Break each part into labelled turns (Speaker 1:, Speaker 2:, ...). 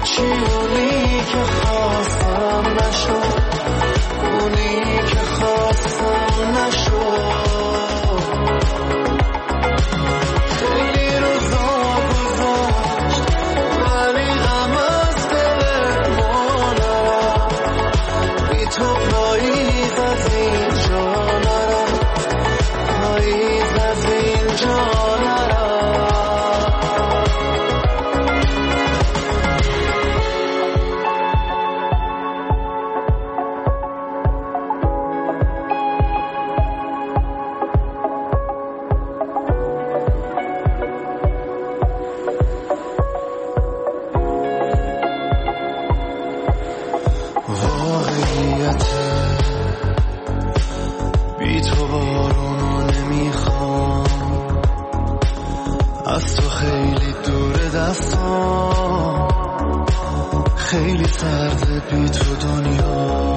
Speaker 1: هیچی اونی که خواستم نشد، اونی که خواستم نشد. خیلی روزا گذشت ولی غم از دل ما نرفت، بی تو پاییز از اینجا نرفت، پاییز از اینجا نرفت. خیلی سرده بی تو دنیا،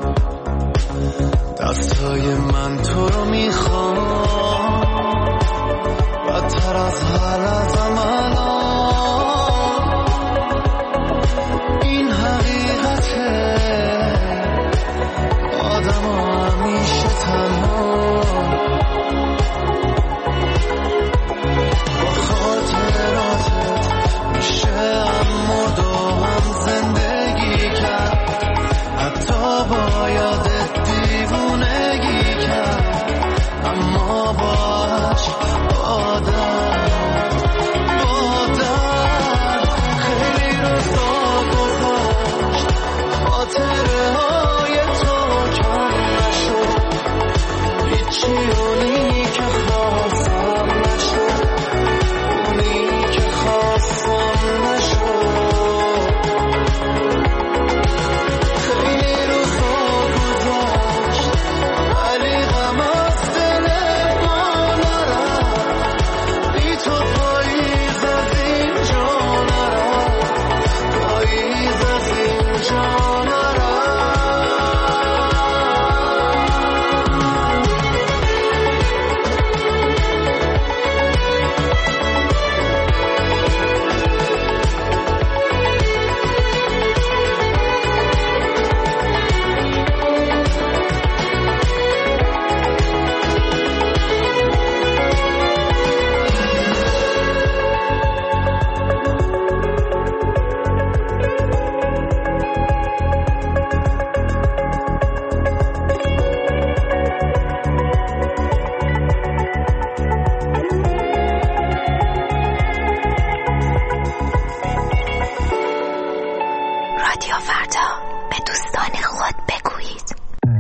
Speaker 1: دستای من تو رو میخوام، بدتر از هر لحظه‌م الان. این حقیقته، آدم همیشه تنها، با خاطراتت میشه مرد و هم زندگی کرد، حتی با یادت دیوونگی کرد، اما با عشق با درد خیلی روزا گذشت، خاطره های تو کم نشد، هیچی اونی که خواستم نشد، اونی که خواستم نشد. خیلی روزا گذشت ولی غم از دل ما نرفت، بی تو پاییز از اینجا نرفت، پاییز از اینجا نرفت.
Speaker 2: رادیو فردا، به دوستان خود بگویید.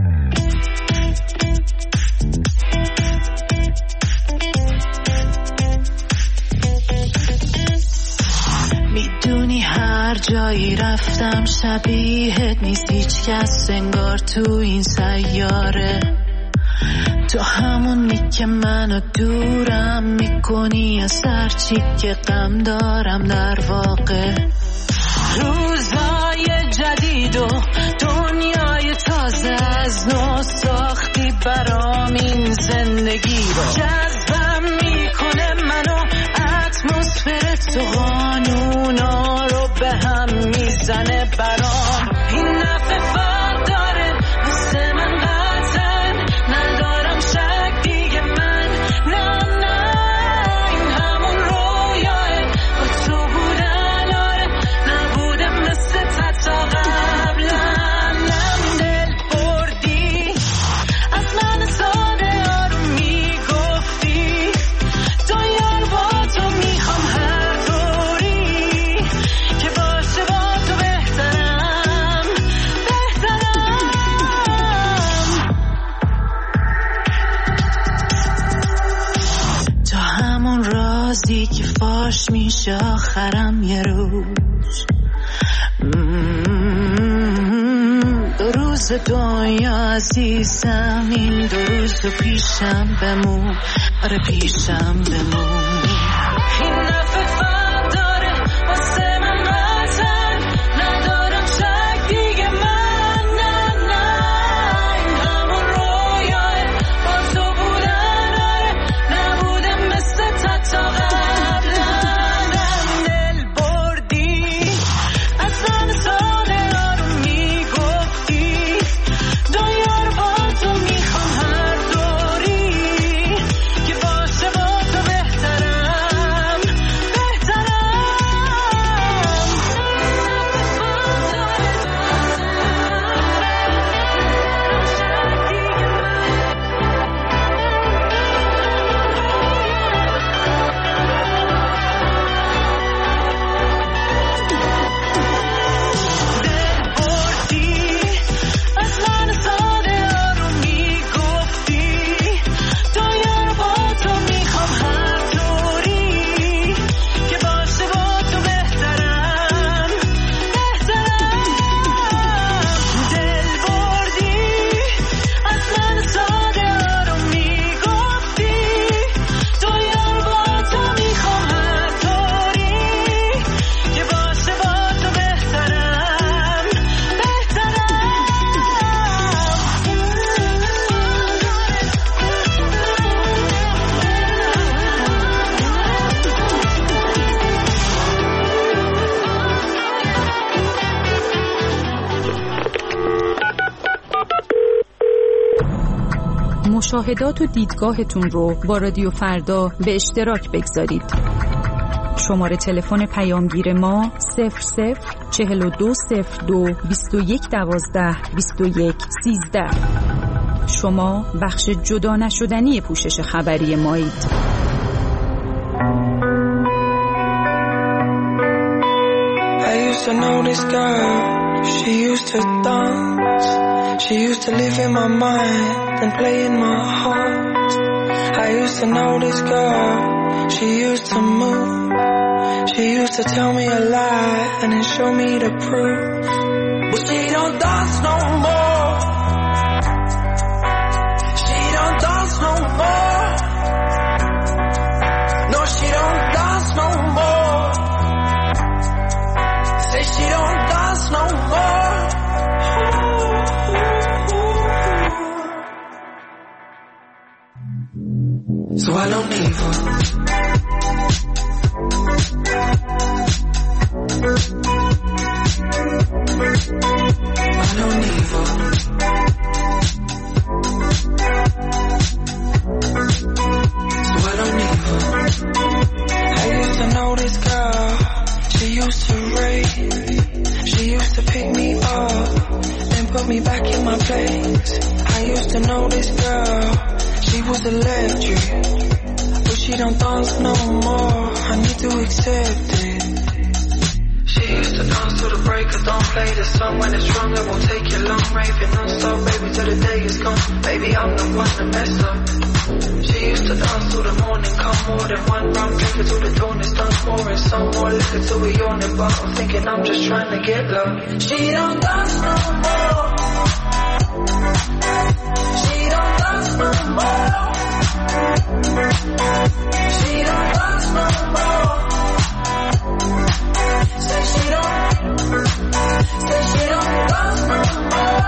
Speaker 3: میدونی هر جایی رفتم شبیهت نیست هیچ کس، انگار تو این سیاره تو همونی که منو دورم میکنی از هر چی که غم دارم. در واقع روزای جدید و دنیای تازه از نو ساختی برام این زندگی رو، جذبم میکنه منو اتمسفر تو، قانونا رو به هم میزنه برام. این نفع فرق داره مثل من قطعا، ندارم شک دیگه من، نه این همون رویاه با تو بودن، آره نبوده مثل تا قبلا. دل بردی از من ساده آروم میگفتی، دنیا رو با تو میخوام هر طوری که باشه، با تو بهترم. تا همون رازی که فاش میشه آخرم یه روز، دو روز دنیا عزیزم، این دو روز رو پیشم بمون، آره پیشم بمون. این نفع فرق داره واسه من قطعا، ندارم شک دیگه من، نه این همون رویاه با تو بودن، آره نبوده مثل تا قبلا. دل بردی از
Speaker 4: مشاهدات و دیدگاهتون رو با رادیو فردا به اشتراک بگذارید. شماره تلفن پیامگیر ما 00420221122113. شما بخش جدا نشدنی پوشش خبری مایید.
Speaker 5: To know this girl, she used to dance. She used to live in my mind and play in my heart. I used to know this girl, she used to move. She used to tell me a lie and then show me the proof. But she don't dance no more. She don't dance no more. No, she don't dance no more. Say she don't dance no more. So I don't need her. I don't need her. So I don't need her. I used to know this girl. She used to rave. She used to pick me up, then put me back in my place. I used to know this girl. She was electric, but she don't dance no more. I need to accept it. She used to dance to the break of dawn. Play the song when it's strong. It won't take you long. Raving non-stop, baby, till the day is gone. Baby, I'm the one that messed up. She used to dance till the morning, come more than one round, drink it till the dawn is done, pouring some more liquor till we yawning, but I'm thinking I'm just trying to get low. She don't dance no more. She don't dance no more. She don't dance no more. Say she don't dance no more.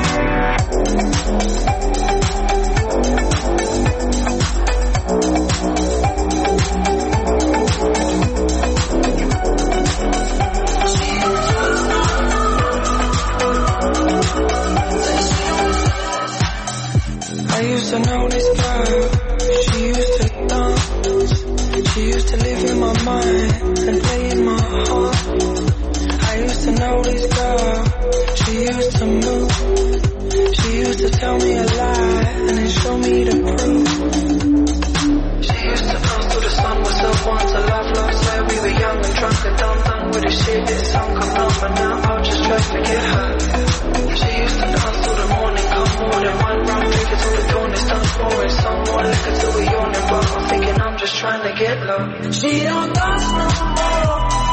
Speaker 5: I used to know this girl, she used to dance. She used to live in my mind and play in my heart. I used to know this girl, she used to move. She used to tell me a lie and then show me the proof. She used to dance till the sun was up once. I love, swear we were young and drunk and done with the shit. This song come on, but now I'll just try to forget her. She used to dance till the morning, come more than one round, drink it till the dawn is done, pouring some more liquor till we yawning, but I'm thinking I'm just trying to get low. She don't dance no more.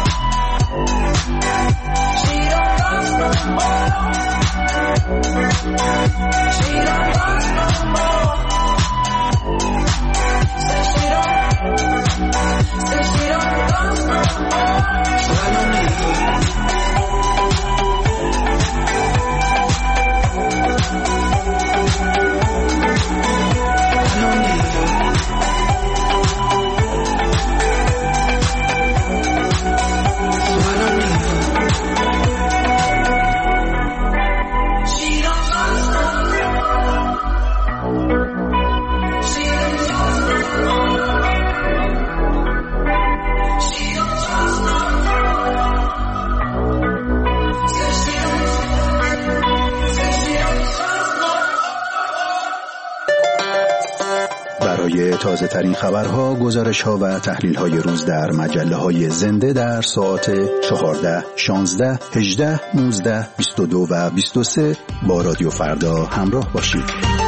Speaker 5: She don't dance no more. She don't dance no more. Say she don't dance no more. So I don't need her.
Speaker 6: تازه ترین خبرها، گزارش‌ها و تحلیل‌های روز در مجله‌های زنده در ساعات 14, 16, 18, 19, 22 و 23 با رادیو فردا همراه باشید.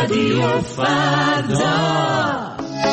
Speaker 3: رادیو فردا.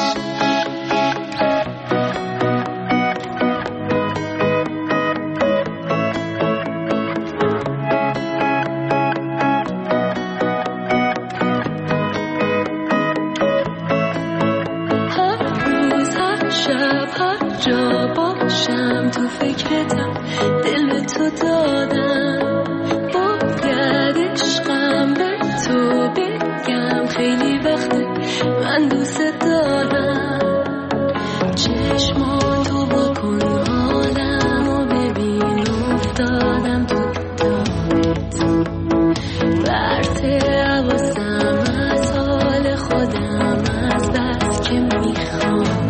Speaker 7: تو فکرتم دل تو دادم باید عشقم به تو بگم خیلی وقته من دوست دارم چشماتو بکن حالمو ببین افتادم تو دامت برته حواسم از حال خودم از بس که میخوام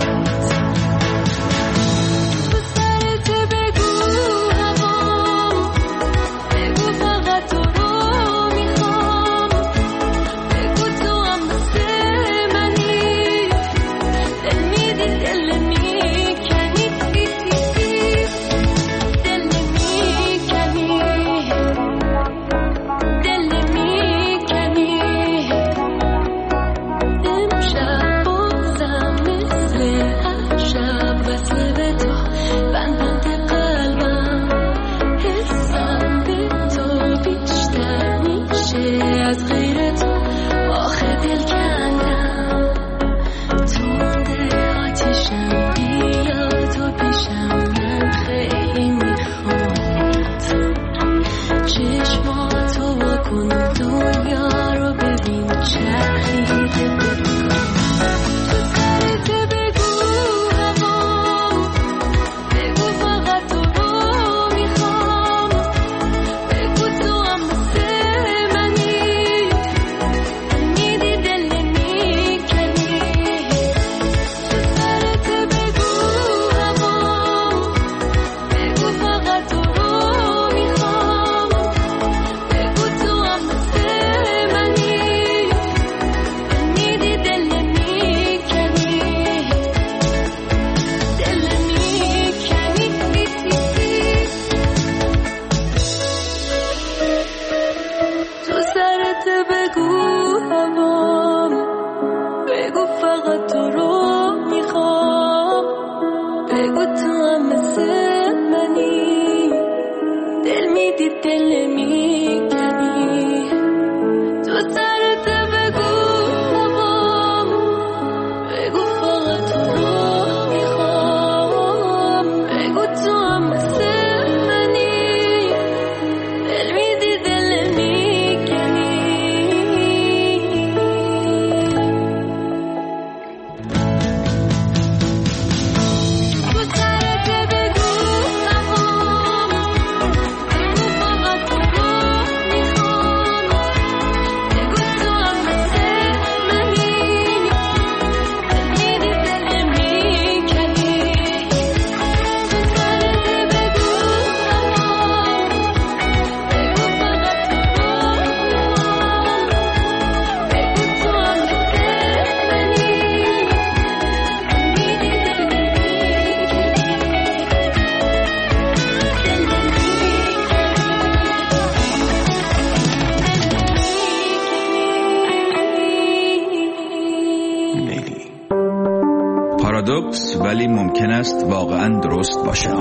Speaker 8: ولی ممکن است واقعا درست باشد.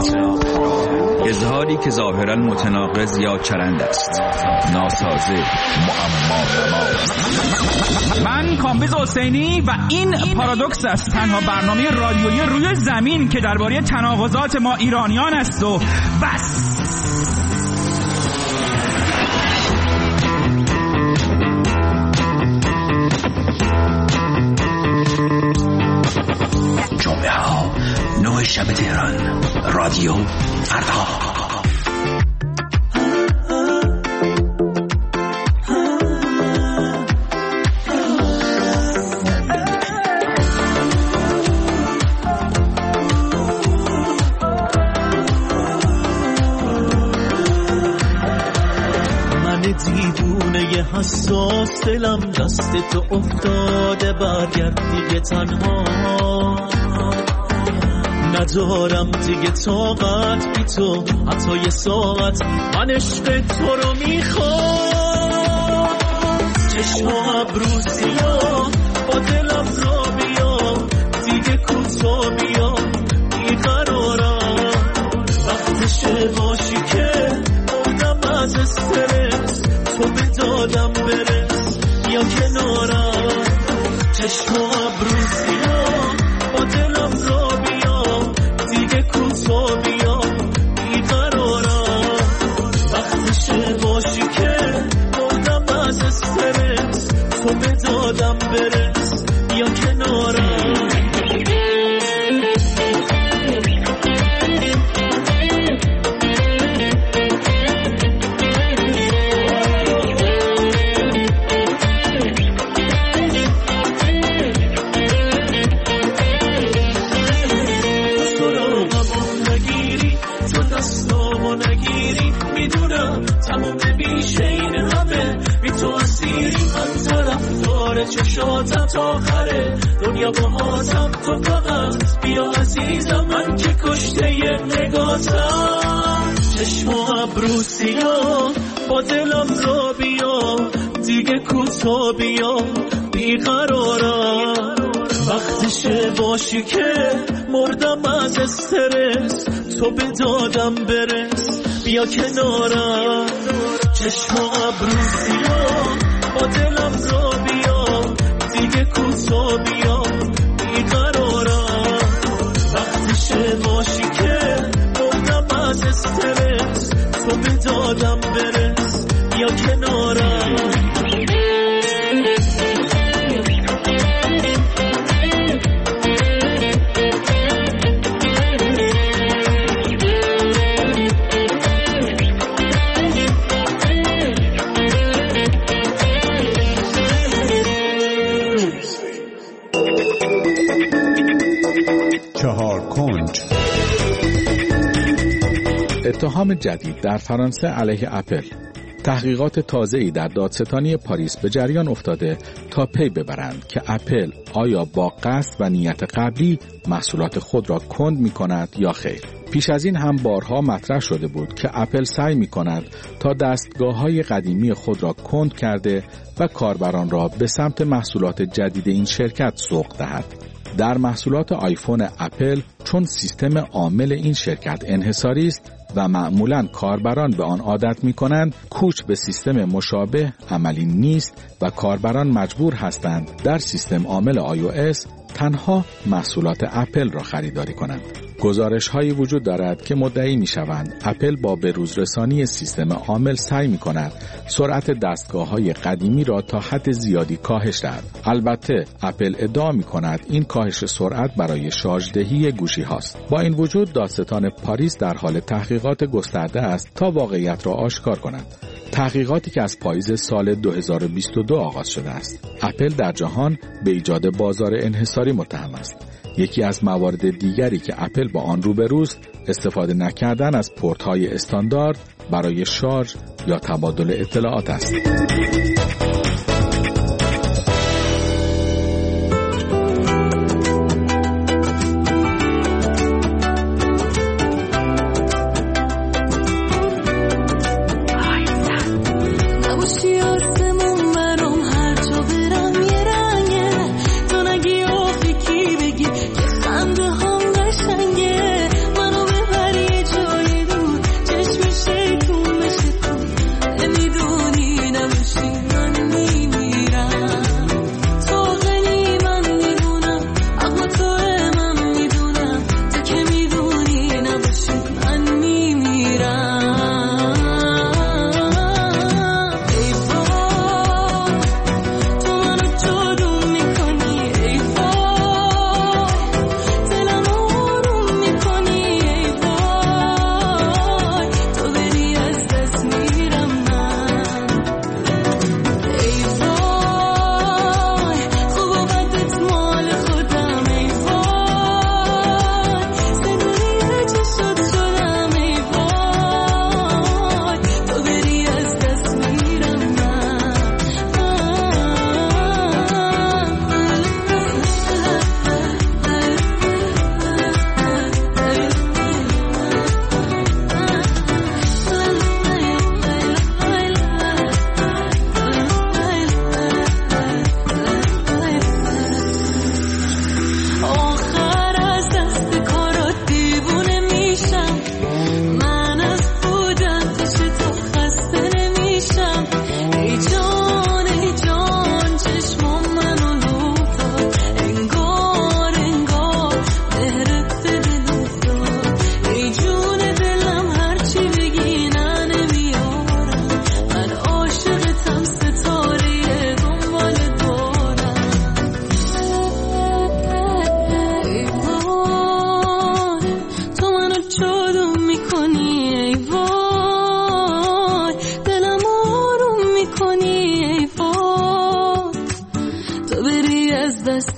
Speaker 8: اظهاری که ظاهرا متناقض یا چرند است، ناسازه، معما.
Speaker 9: من کامبیز حسینی و این پارادوکس است، تنها برنامه رادیویی روی زمین که درباره تناقضات ما ایرانیان است و بس.
Speaker 8: جمعه ها 9 شب تهران، رادیو فردا.
Speaker 3: حساس دلم دست تو افتاده، برگرد دیگه تنها ندارم دیگه طاقت بی تو، حتی یه ساعت من عشق تو رو میخوام. چشم و ابرو سیاه با دلم را بیا دیگه کوتا بیا بیقرارم وقتشه باشی که مردم از استرس تو به دادم برس یا کنارم چشم و ابرو سیاه با دلم را بیا دیگه کوتا بیا بیقرارم وقتشه باشی که مردم از استرس تو به دادم برس یا کنارم چشاتم تا آخره دنیا با هاتم تو فقط بیا عزیزم من که کشته ی نگاتم چشم و ابرو سیاه با دلم را بیا دیگه کوتا بیا بیقرارم وقتشه باشی که مردم از استرس تو به دادم برس بیا کنارم چشم و ابرو سیاه با دلم را بیا دیگه کوتا بیا بیقرارم وقتشه باشی که مردم از استرس تو به دادم برس یا کنارم
Speaker 10: اتهام جدید در فرانسه علیه اپل. تحقیقات تازه‌ای در دادستانی پاریس به جریان افتاده تا پی ببرند که اپل آیا با قصد و نیت قبلی محصولات خود را کند می‌کند یا خیر. پیش از این هم بارها مطرح شده بود که اپل سعی می‌کند تا دستگاه‌های قدیمی خود را کند کرده و کاربران را به سمت محصولات جدید این شرکت سوق دهد. در محصولات آیفون اپل چون سیستم عامل این شرکت انحصاری است و معمولاً کاربران به آن عادت می‌کنند، کوچ به سیستم مشابه عملی نیست و کاربران مجبور هستند در سیستم عامل iOS تنها محصولات اپل را خریداری کنند. گزارش‌هایی وجود دارد که مدعی می‌شوند اپل با بروزرسانی سیستم عامل سعی می‌کند سرعت دستگاه‌های قدیمی را تا حد زیادی کاهش دهد. البته اپل ادعا می‌کند این کاهش سرعت برای شارژدهی گوشی‌هاست. با این وجود دادستان پاریس در حال تحقیقات گسترده است تا واقعیت را آشکار کند. تحقیقاتی که از پاییز سال 2022 آغاز شده است. اپل در جهان به ایجاد بازار انحصاری متهم است. یکی از موارد دیگری که اپل با آن روبروست استفاده نکردن از پورت‌های استاندارد برای شارژ یا تبادل اطلاعات است.
Speaker 7: نمیدونی نمیشی من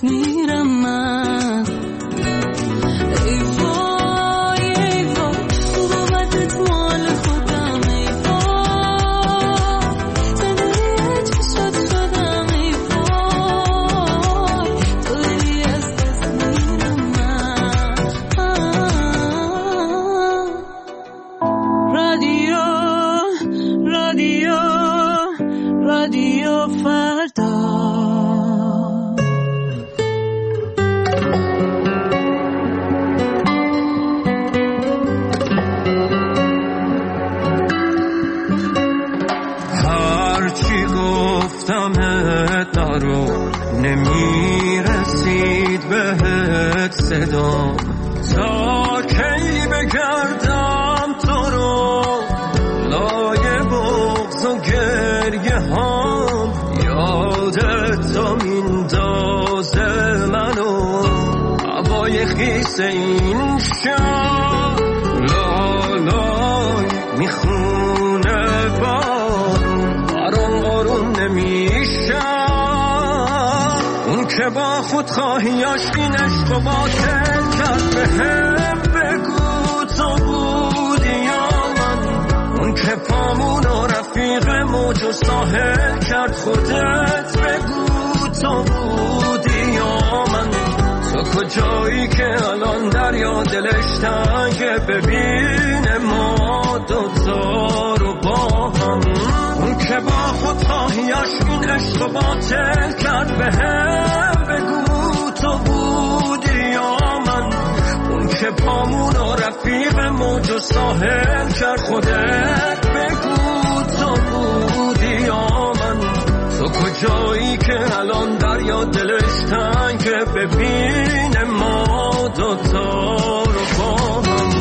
Speaker 3: دست میرم من. ای وای ای وای بابتت مال خودم، ای وای زندگی چشات شدم، ای وای تو داری از دست میرم من. رادیو فردا.
Speaker 11: هرچی گفتم دارو نمیرسید بهت صدا، تا کی بگردم تو رو لای بغض و گریه هم، یادت تا میندازه منو هوای خیس این شب، لالای میخونه بارون برام آروم نمیشه. اون که با خود خواهیاش این عشق و باطل کرد بهم بگو تو بودی یا من. اون که پامون و رفیق موج و ساحل کرد خودت بگو تو بودی یا من. تو کجایی که الان دریا دلش تنگه ببینه ما دوتا رو با هم. اون که با خود خواهیاش این عشق و باطل کرد بهم بگو تو بودی یا من. اون که پامون و رفیق موج و ساحل کرد خودت بگو تو بودی یا من. تو کجایی که الان دریا دلش تنگه ببینه ما دوتا رو با هم.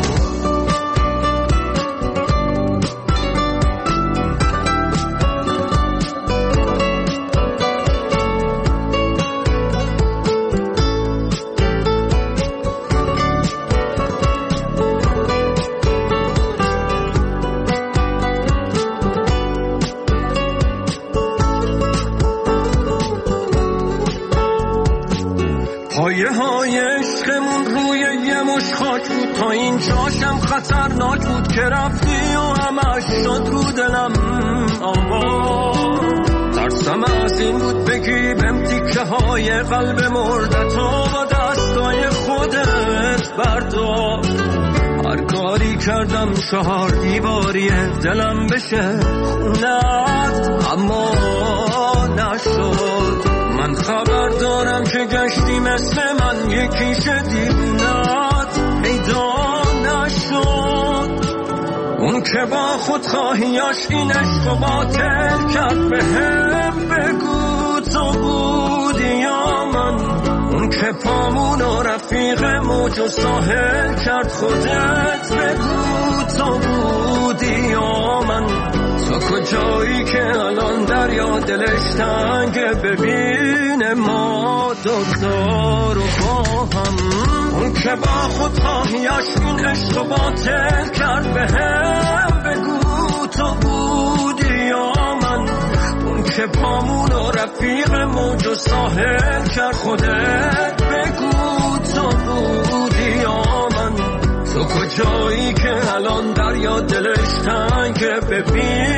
Speaker 11: پایه های عشقمون روی یه مش خاک بود، تا این جاشم خطرناک بود که رفتی و همش شد رو دلم آوا. ترسم از این بود بگی بهم تیکه های قلب مردتو با دستای خودت بردار. هر کاری کردم 4 دیواریه دلم بشه خونت اما نشد. من خبر دارم که گشتی مثل من یکیش دیوونت پیدا نشد. اون که با خود خواهیاش این عشق و باطل کرد بهم بگو تو بودی یا من. اون که پامون و رفیق موج و ساحل کرد خودت بگو تو بودی یا من. تو کجایی که الان دریا دلش تنگه ببینه ما دوتا رو با هم. اون که با خود خواهیاش این عشق و باطل کرد بهم بگو تو بودی یا من. اون که پامون و رفیق موج و ساحل کرد خودت بگو تو بودی یا من. تو کجایی که الان دریا دلش تنگه ببین